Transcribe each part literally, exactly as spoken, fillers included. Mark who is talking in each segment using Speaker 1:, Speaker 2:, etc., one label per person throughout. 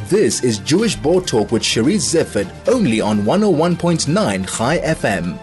Speaker 1: This is Jewish Board Talk with Cherise Zifford, only on one oh one point nine Chai F M.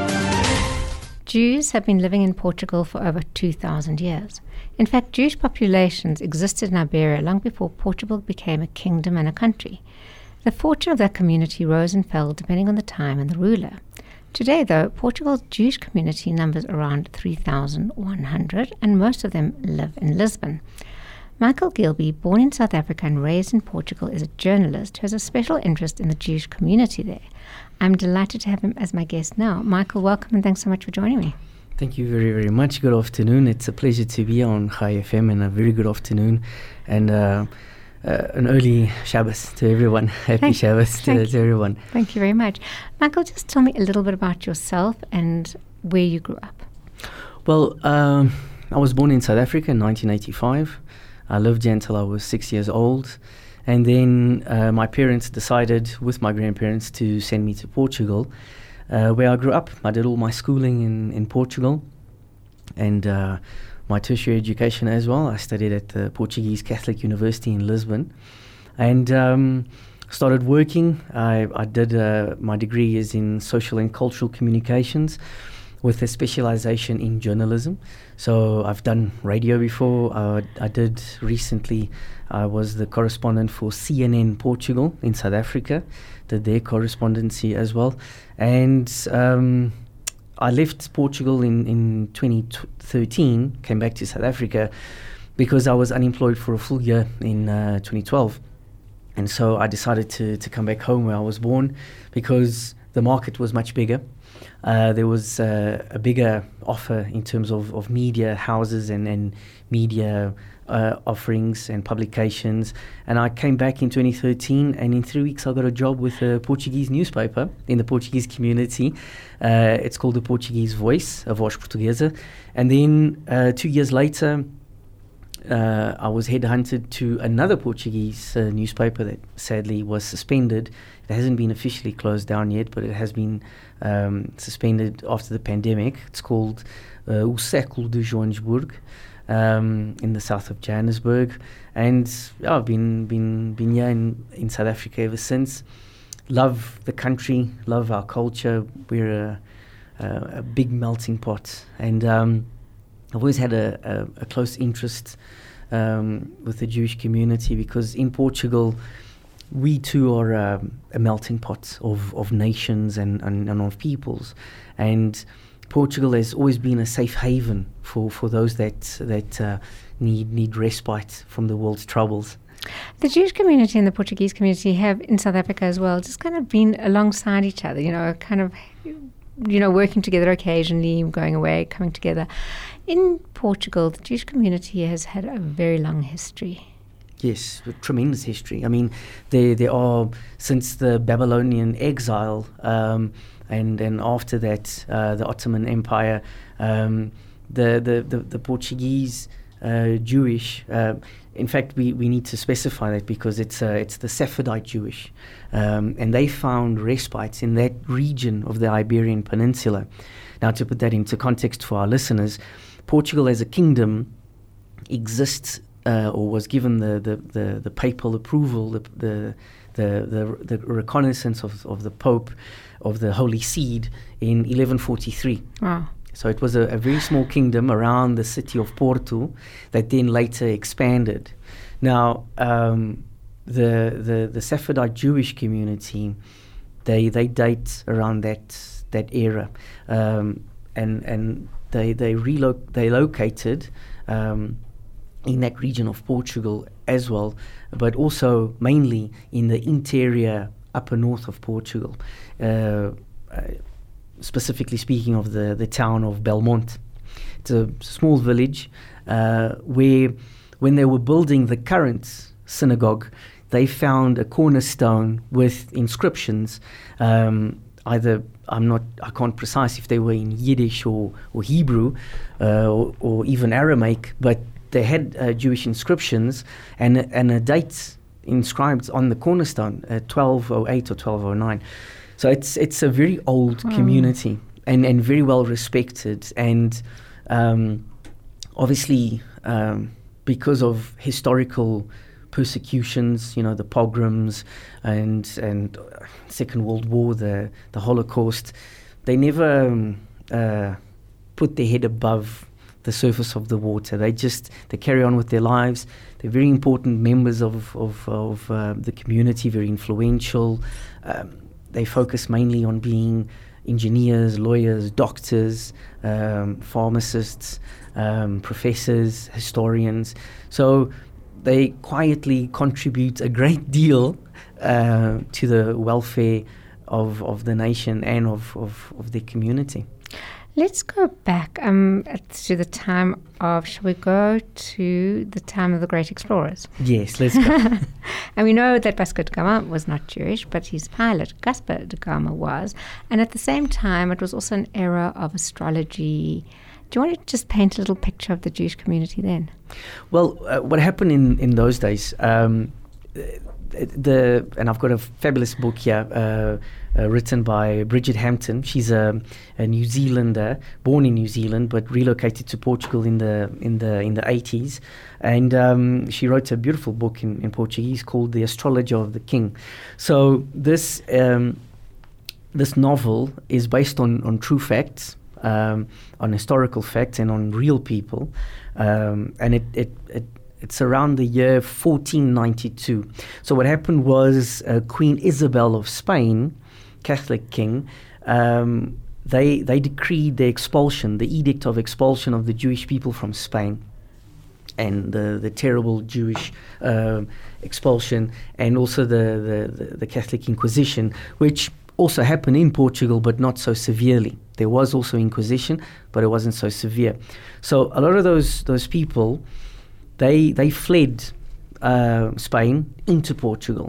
Speaker 2: Jews have been living in Portugal for over two thousand years. In fact, Jewish populations existed in Iberia long before Portugal became a kingdom and a country. The fortune of that community rose and fell depending on the time and the ruler. Today, though, Portugal's Jewish community numbers around three thousand one hundred, and most of them live in Lisbon. Michael Gilby, born in South Africa and raised in Portugal, is a journalist who has a special interest in the Jewish community there. I'm delighted to have him as my guest now. Michael, welcome and thanks so much for joining me.
Speaker 3: Thank you very, very much. Good afternoon. It's a pleasure to be on Chai F M, and a very good afternoon and uh, uh, an early Shabbos to everyone. Happy
Speaker 2: Thank,
Speaker 3: Shabbos to, to everyone.
Speaker 2: Thank you very much. Michael, just tell me a little bit about yourself and where you grew up.
Speaker 3: Well, um, I was born in South Africa in nineteen eighty-five. I lived there until I was six years old. And then uh, my parents decided, with my grandparents, to send me to Portugal, uh, where I grew up. I did all my schooling in, in Portugal and uh, my tertiary education as well. I studied at the Portuguese Catholic University in Lisbon and um, started working. I, I did, uh, my degree is in social and cultural communications with a specialization in journalism. So I've done radio before. Uh, I did recently, I was the correspondent for C N N Portugal in South Africa, did their correspondency as well. And um, I left Portugal in, in twenty thirteen, came back to South Africa because I was unemployed for a full year in uh, twenty twelve. And so I decided to, to come back home where I was born because the market was much bigger. Uh, there was uh, a bigger offer in terms of, of media houses and, and media uh, offerings and publications. And I came back in twenty thirteen, and in three weeks I got a job with a Portuguese newspaper in the Portuguese community. Uh, it's called the Portuguese Voice, a Voz Portuguesa. And then uh, two years later, Uh, I was headhunted to another Portuguese uh, newspaper that sadly was suspended. It hasn't been officially closed down yet, but it has been um, suspended after the pandemic. It's called uh, O Século de Joanesburgo um, in the south of Johannesburg. And yeah, I've been, been, been here in, in South Africa ever since. Love the country, love our culture. We're a, a, a big melting pot. And um, I've always had a, a, a close interest um, with the Jewish community because in Portugal, we too are um, a melting pot of, of nations and, and, and of peoples. And Portugal has always been a safe haven for, for those that, that uh, need, need respite from the world's troubles.
Speaker 2: The Jewish community and the Portuguese community have, in South Africa as well, just kind of been alongside each other, you know, kind of, you know, working together occasionally, going away, coming together. In Portugal, the Jewish community has had a very long history.
Speaker 3: Yes, a tremendous history. I mean, there there are, since the Babylonian exile, um, and then after that, uh, the Ottoman Empire, um, the, the, the, the Portuguese uh, Jewish, uh, in fact, we, we need to specify that because it's uh, it's the Safavidite Jewish, um, and they found respite in that region of the Iberian Peninsula. Now, to put that into context for our listeners, Portugal as a kingdom exists uh, or was given the, the, the, the papal approval, the the the, the, the reconnaissance of, of the Pope, of the Holy Seed in eleven forty-three.
Speaker 2: Wow.
Speaker 3: So it was a, a very small kingdom around the city of Porto that then later expanded. Now, um, the, the the Safavidite Jewish community, they they date around that that era, um, and and they they reloc they located um, in that region of Portugal as well, but also mainly in the interior upper north of Portugal. Uh, uh, specifically speaking of the, the town of Belmonte. It's a small village uh, where when they were building the current synagogue, they found a cornerstone with inscriptions, um, either, I'm not, I can't precise if they were in Yiddish or, or Hebrew uh, or, or even Aramaic, but they had uh, Jewish inscriptions and, and a date inscribed on the cornerstone, uh, twelve oh eight or twelve oh nine. So it's it's a very old
Speaker 2: Wow.
Speaker 3: community and, and very well respected, and um, obviously um, because of historical persecutions, you know, the pogroms and and Second World War, the the Holocaust. They never um, uh, put their head above the surface of the water. They just they carry on with their lives. They're very important members of of, of uh, the community, very influential. Um, they focus mainly on being engineers, lawyers, doctors, um, pharmacists, um, professors, historians. So they quietly contribute a great deal uh, to the welfare of, of the nation and of, of, of their community.
Speaker 2: Let's go back um, to the time of, shall we go to the time of the great explorers?
Speaker 3: Yes, let's go.
Speaker 2: And we know that Vasco da Gama was not Jewish, but his pilot, Caspar da Gama, was. And at the same time, it was also an era of astrology. Do you want to just paint a little picture of the Jewish community then?
Speaker 3: Well, uh, what happened in, in those days, um, the and I've got a fabulous book here, uh, uh, written by Bridget Hampton. She's a, a New Zealander, born in New Zealand, but relocated to Portugal in the in the in the eighties, and um, she wrote a beautiful book in, in Portuguese called The Astrologer of the King. So this um, this novel is based on on true facts, um, on historical facts, and on real people, um, and it it. it It's around the year fourteen ninety-two. So what happened was uh, Queen Isabel of Spain, Catholic king, um, they they decreed the expulsion, the edict of expulsion of the Jewish people from Spain, and the, the terrible Jewish uh, expulsion, and also the, the, the Catholic Inquisition, which also happened in Portugal, but not so severely. There was also Inquisition, but it wasn't so severe. So a lot of those those people, They they fled uh, Spain into Portugal,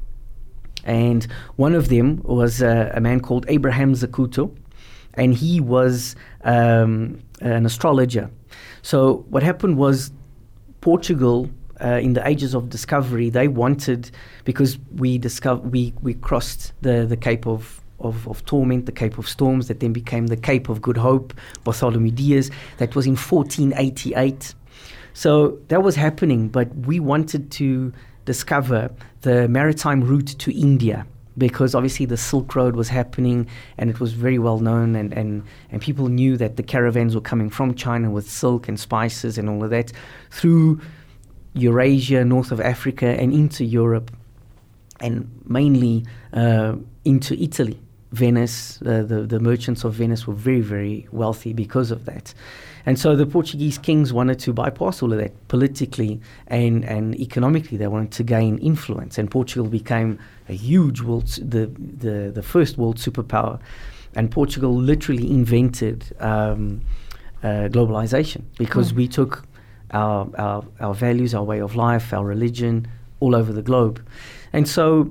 Speaker 3: and one of them was uh, a man called Abraham Zacuto, and he was um, an astrologer. So what happened was Portugal, uh, in the ages of discovery, they wanted, because we discover we we crossed the the Cape of Of, of Torment, the Cape of Storms, that then became the Cape of Good Hope, Bartholomew Dias. That was in fourteen eighty-eight. So that was happening, but we wanted to discover the maritime route to India, because obviously the Silk Road was happening, and it was very well known, and, and, and people knew that the caravans were coming from China with silk and spices and all of that through Eurasia, north of Africa, and into Europe, and mainly uh, into Italy. Venice, uh, the, the merchants of Venice were very, very wealthy because of that. And so the Portuguese kings wanted to bypass all of that politically and, and economically. They wanted to gain influence, and Portugal became a huge world, the, the, the first world superpower. And Portugal literally invented um, uh, globalization, because mm. we took our, our, our values, our way of life, our religion all over the globe. And so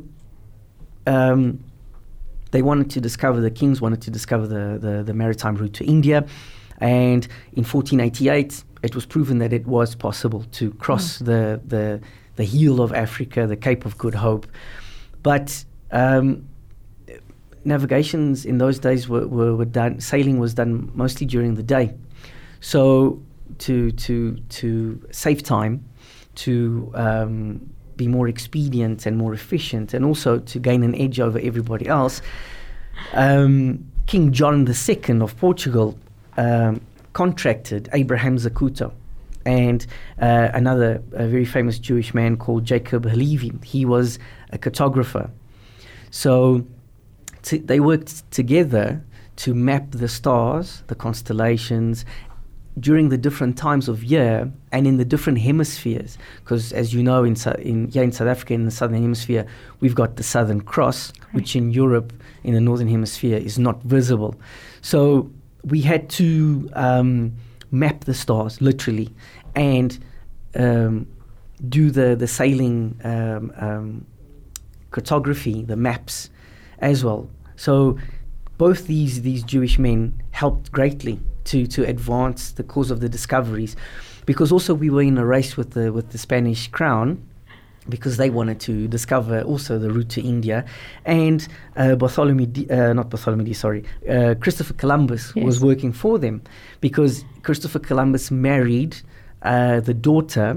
Speaker 3: um, they wanted to discover, the kings wanted to discover the, the, the maritime route to India. And in fourteen eighty-eight, it was proven that it was possible to cross mm. the, the the heel of Africa, the Cape of Good Hope. But um, navigations in those days were, were, were done, sailing was done mostly during the day. So to to to save time, to um, be more expedient and more efficient, and also to gain an edge over everybody else, um, King John the Second of Portugal Um, contracted Abraham Zacuto and uh, another a very famous Jewish man called Jacob Halevi. He was a cartographer. So t- they worked together to map the stars, the constellations, during the different times of year and in the different hemispheres. Because as you know, in, Su- in, yeah, in South Africa, in the Southern Hemisphere, we've got the Southern Cross, right, which in Europe, in the Northern Hemisphere, is not visible. So we had to um, map the stars, literally, and um, do the, the sailing um, um, cartography, the maps as well. So both these, these Jewish men helped greatly to, to advance the cause of the discoveries, because also we were in a race with the, with the Spanish crown, because they wanted to discover also the route to India. And uh, Bartholomew, D, uh, not Bartholomew, D, sorry, uh, Christopher Columbus yes. was working for them, because Christopher Columbus married uh, the daughter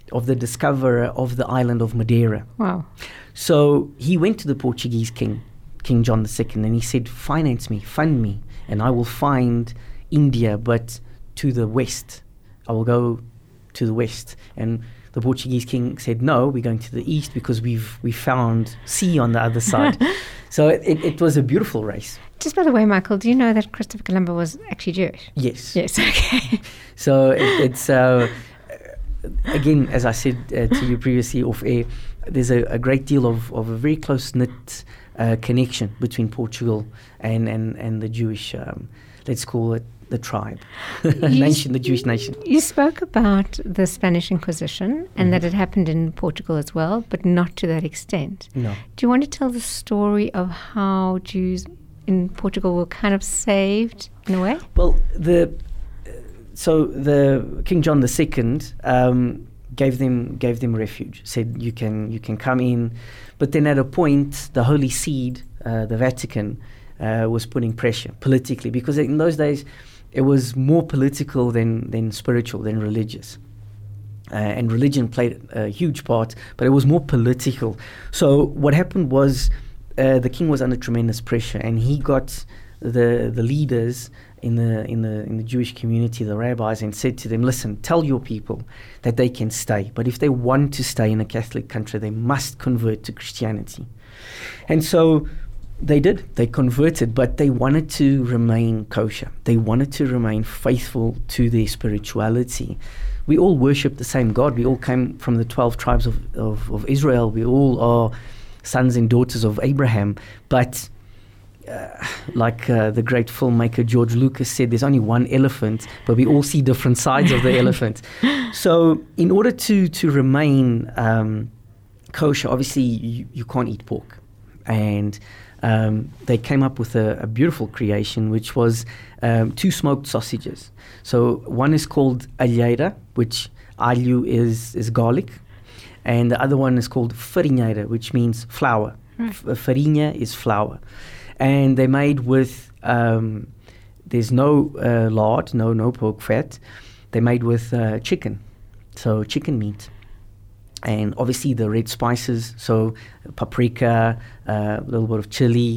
Speaker 3: of the discoverer of the island of Madeira.
Speaker 2: Wow.
Speaker 3: So he went to the Portuguese king, King John the Second, and he said, finance me, fund me, and I will find India, but to the west. I will go to the west. And the Portuguese king said, no, we're going to the east because we've we found sea on the other side. So it, it, it was a beautiful race.
Speaker 2: Just by the way, Michael, do you know that Christopher Columba was actually Jewish?
Speaker 3: Yes.
Speaker 2: Yes, okay.
Speaker 3: So it, it's, uh, again, as I said uh, to you previously off air, there's a, a great deal of, of a very close-knit uh, connection between Portugal and, and, and the Jewish, um, let's call it, the tribe, nation, the Jewish nation.
Speaker 2: You spoke about the Spanish Inquisition and
Speaker 3: Mhm.
Speaker 2: that it happened in Portugal as well, but not to that extent.
Speaker 3: No.
Speaker 2: Do you want to tell the story of how Jews in Portugal were kind of saved in a way?
Speaker 3: Well, the uh, so the King John the Second um, gave them gave them refuge. Said you can you can come in, but then at a point the Holy See, uh, the Vatican, uh, was putting pressure politically, because in those days it was more political than than spiritual, than religious. Uh, and religion played a huge part, but it was more political. So what happened was uh, the king was under tremendous pressure, and he got the the leaders in the in the in the Jewish community, the rabbis, and said to them, "Listen, tell your people that they can stay, but if they want to stay in a Catholic country, they must convert to Christianity." And so they did. They converted, but they wanted to remain kosher. They wanted to remain faithful to their spirituality. We all worship the same God. We all came from the twelve tribes of, of, of Israel. We all are sons and daughters of Abraham. But uh, like uh, the great filmmaker George Lucas said, there's only one elephant, but we all see different sides of the elephant. So in order to, to remain um, kosher, obviously you, you can't eat pork. And Um, they came up with a, a beautiful creation, which was um, two smoked sausages. So one is called alheira, which alho is, is garlic, and the other one is called farinheira, which means flour.
Speaker 2: Right.
Speaker 3: F- farinha is flour. And they're made with, um, there's no uh, lard, no, no pork fat. They're made with uh, chicken, so chicken meat. And obviously the red spices, so paprika, uh, a little bit of chili,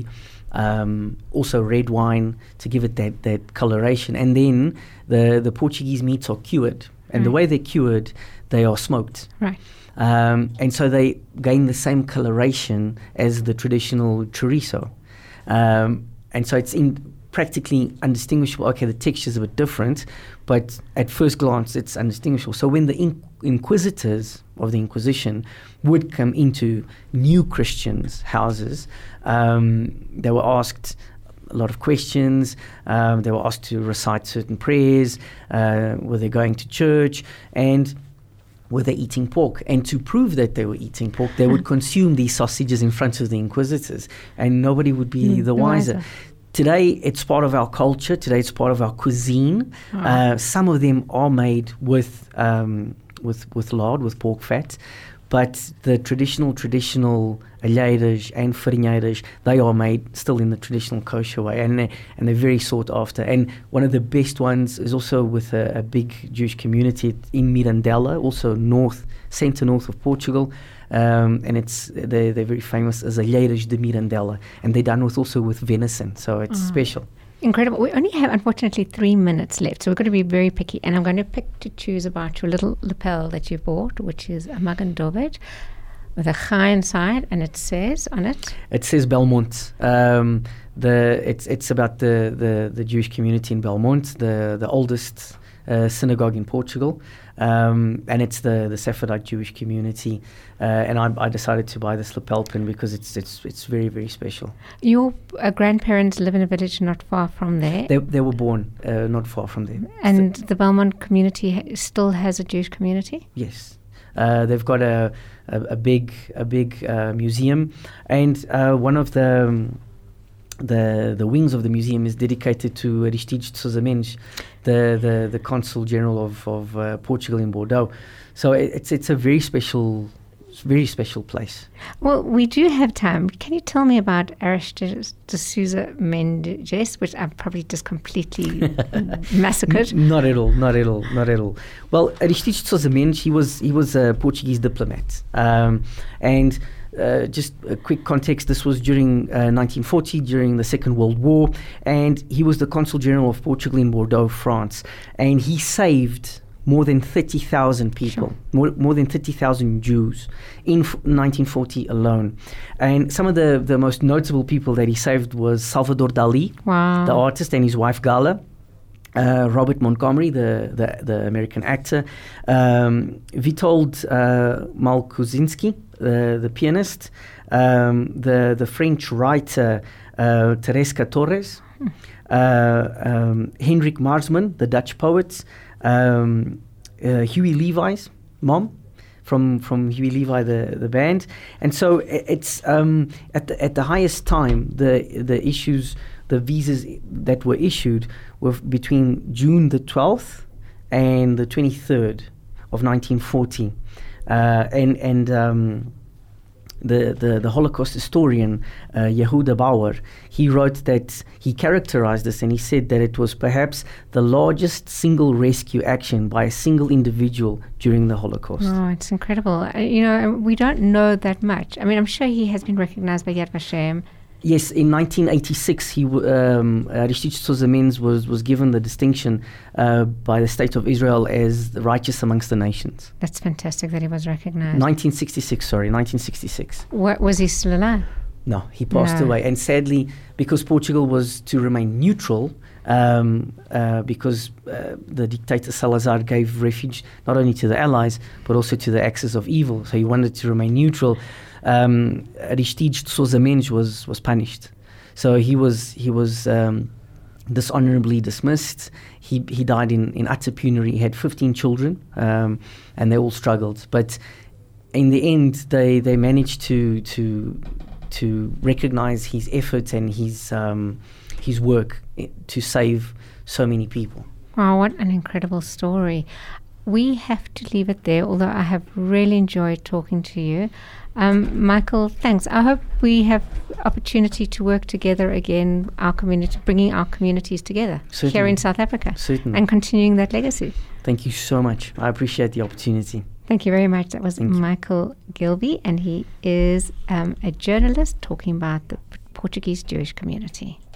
Speaker 3: um, also red wine to give it that, that coloration. And then the, the Portuguese meats are cured. And
Speaker 2: Right.
Speaker 3: the way they're cured, they are smoked.
Speaker 2: Right.
Speaker 3: Um, and so they gain the same coloration as the traditional chorizo. Um, and so it's in practically undistinguishable. Okay, the texture is a bit different, but at first glance it's undistinguishable. So when the in- inquisitors of the Inquisition would come into new Christians' houses, um, they were asked a lot of questions. Um, they were asked to recite certain prayers. Uh, were they going to church? And were they eating pork? And to prove that they were eating pork, they would consume these sausages in front of the inquisitors, and nobody would be
Speaker 2: Mm,
Speaker 3: the
Speaker 2: the
Speaker 3: wiser.
Speaker 2: wiser.
Speaker 3: Today, it's part of our culture. Today, it's part of our cuisine.
Speaker 2: Oh.
Speaker 3: Uh, some of them are made with um, with with lard, with pork fat, but the traditional traditional alheiras and farinheiras, they are made still in the traditional kosher way, and they, and they're very sought after. And one of the best ones is also with a, a big Jewish community in Mirandela, also north, centre north of Portugal. Um, and it's they, they're very famous as alheiras de Mirandela, and they're done with also with venison, so it's
Speaker 2: Oh.
Speaker 3: special.
Speaker 2: Incredible. We only have, unfortunately, three minutes left, so we're going to be very picky. And I'm going to pick to choose about your little lapel that you bought, which is a Magen David with a chai inside, and it says on it.
Speaker 3: It says Belmont. Um, the it's it's about the, the, the Jewish community in Belmont, the the oldest uh, synagogue in Portugal, um, and it's the the Sephardite Jewish community. Uh, and I, I decided to buy this lapel pin because it's it's it's very very special.
Speaker 2: Your uh, grandparents live in a village not far from there,
Speaker 3: They they were born uh, not far from there.
Speaker 2: and the Belmont community ha- still has a Jewish community.
Speaker 3: Yes. Uh, they've got a, a, a big a big uh, museum, and uh, one of the um, the the wings of the museum is dedicated to Aristides de Sousa Mendes, the, the the consul general of of uh, Portugal in Bordeaux. So it, it's it's a very special It's a very special place.
Speaker 2: Well, we do have time. Can you tell me about Aristides de Souza Mendes, which I've probably just completely massacred?
Speaker 3: N- not at all, not at all, not at all. Well, Aristides de Souza Mendes, he was, he was a Portuguese diplomat. Um, and uh, just a quick context, this was during uh, nineteen forty, during the Second World War, and he was the Consul General of Portugal in Bordeaux, France. And he saved more than thirty thousand people, sure. more, more than thirty thousand Jews in f- nineteen forty alone. And some of the, the most notable people that he saved was Salvador Dali,
Speaker 2: wow.
Speaker 3: the artist, and his wife Gala, uh, Robert Montgomery, the, the, the American actor, um, Witold uh, Malkuzinski, uh, the pianist, um, the, the French writer uh, Tereska Torres, hmm. uh, um, Henrik Marsman, the Dutch poet, Um, uh, Huey Levi's mom, from from Huey Levi, the, the band, and so it's um, at the at the highest time the the issues the visas that were issued were between June the twelfth and the twenty-third of nineteen forty, uh, and and. Um, The, the, the Holocaust historian uh, Yehuda Bauer, he wrote that he characterized this and he said that it was perhaps the largest single rescue action by a single individual during the Holocaust.
Speaker 2: Oh, it's incredible. Uh, you know, we don't know that much. I mean, I'm sure he has been recognized by Yad Vashem.
Speaker 3: Yes, in nineteen eighty-six, he w- um, Aristides de Souza Mendes was, was given the distinction uh, by the State of Israel as the righteous amongst the nations.
Speaker 2: That's fantastic that he was recognized.
Speaker 3: nineteen sixty-six, sorry, nineteen sixty-six.
Speaker 2: What, was he still alive?
Speaker 3: No, he passed
Speaker 2: no.
Speaker 3: away. And sadly, because Portugal was to remain neutral, um, uh, because uh, the dictator Salazar gave refuge not only to the Allies, but also to the axis of evil. So he wanted to remain neutral. Um, Aristides de Souza Mendes was, was punished. So he was he was um, dishonorably dismissed. He he died in, in utter penury. He had fifteen children, um, and they all struggled. But in the end, they, they managed to to to recognize his efforts and his um, his work to save so many people.
Speaker 2: Wow, what an incredible story. We have to leave it there, although I have really enjoyed talking to you. Um, Michael, thanks. I hope we have opportunity to work together again, our community, bringing our communities together
Speaker 3: Certainly.
Speaker 2: Here in South Africa.
Speaker 3: Certainly.
Speaker 2: And continuing that legacy.
Speaker 3: Thank you so much. I appreciate the opportunity.
Speaker 2: Thank you very much. That was
Speaker 3: Thank
Speaker 2: Michael you. Gilby, and he is um, a journalist talking about the Portuguese Jewish community.